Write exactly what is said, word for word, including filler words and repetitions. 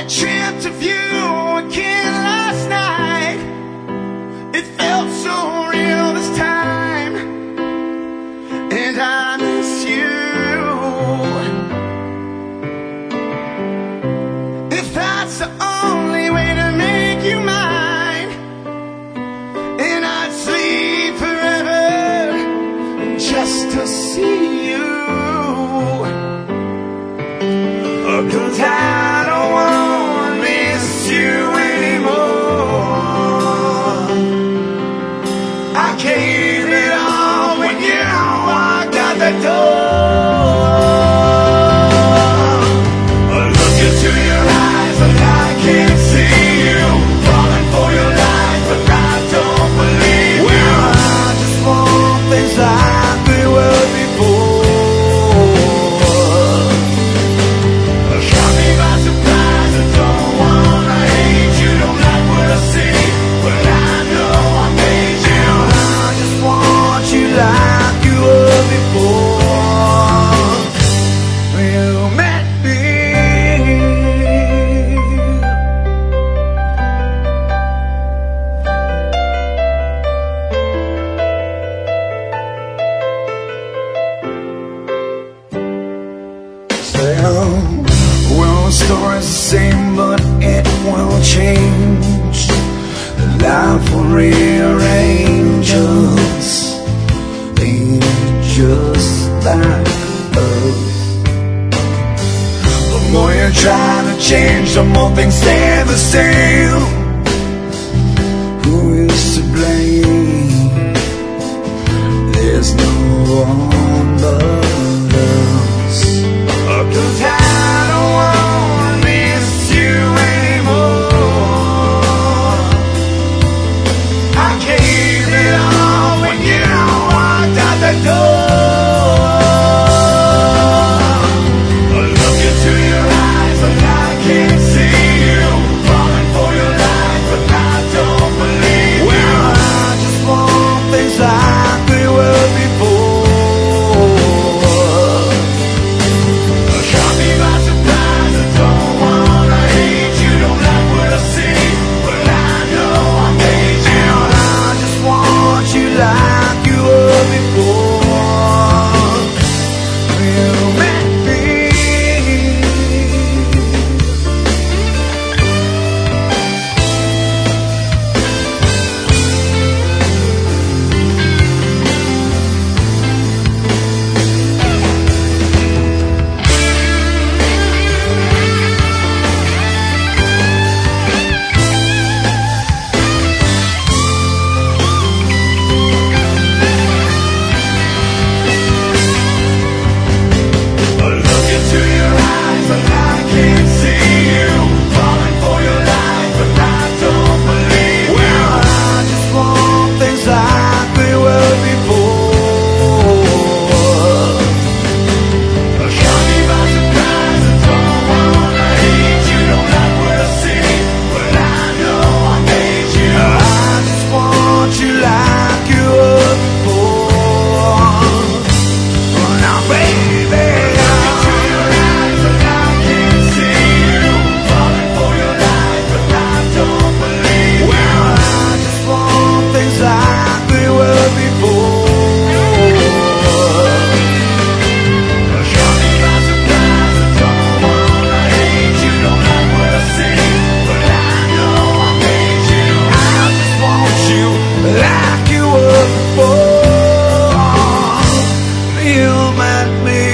dreamt of you again last night. It felt so real this time, and I miss you. If that's the only way to make you mine, and I'd sleep forever just to see you. 'Cause I don't want to miss you anymore. I gave it all when you walked out the door. I look into your eyes but I can't see you. Falling for your lies but I don't believe you. Well, I just want things like they were before. Like you were before you met me. Well, well, the story's the same, but it will change. Life will rearrange us, just like us. The more you try to change, the more things stay the same. Who is to blame? There's no one but us. 'Cause I don't want to miss you anymore. I gave it all when you walked out the door. Like you were before, you met me.